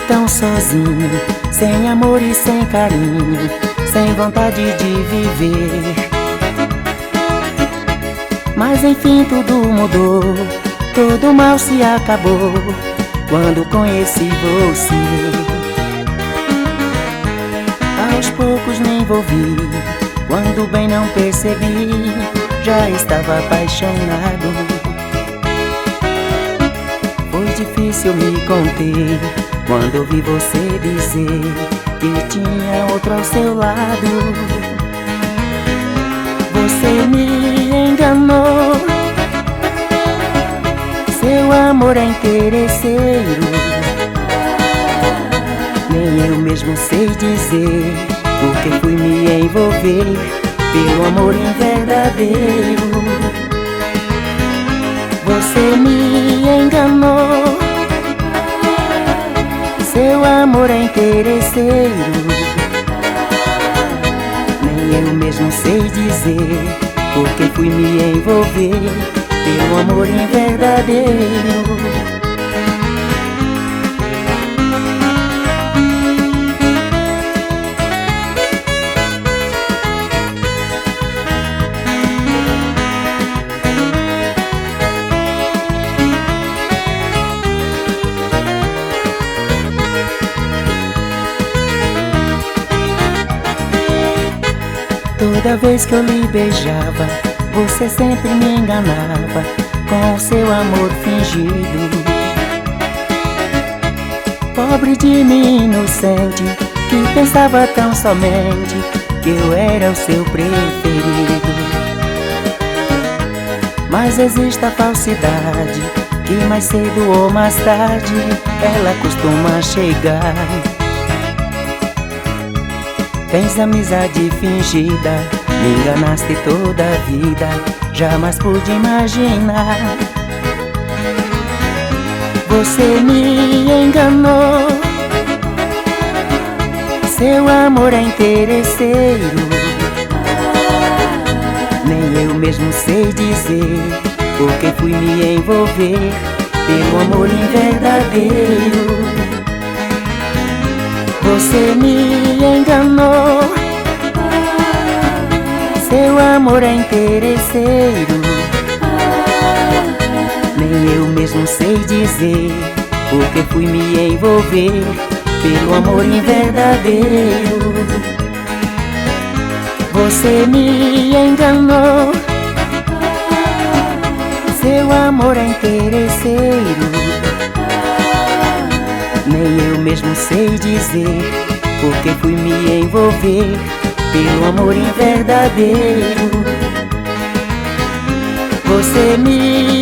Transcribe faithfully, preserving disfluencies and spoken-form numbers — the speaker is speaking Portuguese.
tão sozinho, sem amor e sem carinho, sem vontade de viver. Mas enfim tudo mudou, todo mal se acabou quando conheci você. Aos poucos me envolvi, quando bem não percebi, já estava apaixonado. Foi difícil me conter quando ouvi você dizer que tinha outro ao seu lado. Você me enganou, seu amor é interesseiro. Nem eu mesmo sei dizer porque fui me envolver pelo amor inverdadeiro. Você me enganou, seu amor é interesseiro. Nem eu mesmo sei dizer porque fui me envolver pelo amor inverdadeiro. Toda vez que eu lhe beijava, você sempre me enganava com o seu amor fingido. Pobre de mim inocente, que pensava tão somente que eu era o seu preferido. Mas existe a falsidade, que mais cedo ou mais tarde ela costuma chegar. Tens amizade fingida, me enganaste toda a vida, jamais pude imaginar. Você me enganou, seu amor é interesseiro. Nem eu mesmo sei dizer porque fui me envolver pelo amor inverdadeiro. Você me enganou, seu amor é interesseiro. Nem eu mesmo sei dizer porque fui me envolver pelo amor inverdadeiro. Você me enganou, seu amor é interesseiro. Nem eu mesmo sei dizer porque fui me envolver pelo amor inverdadeiro. Você me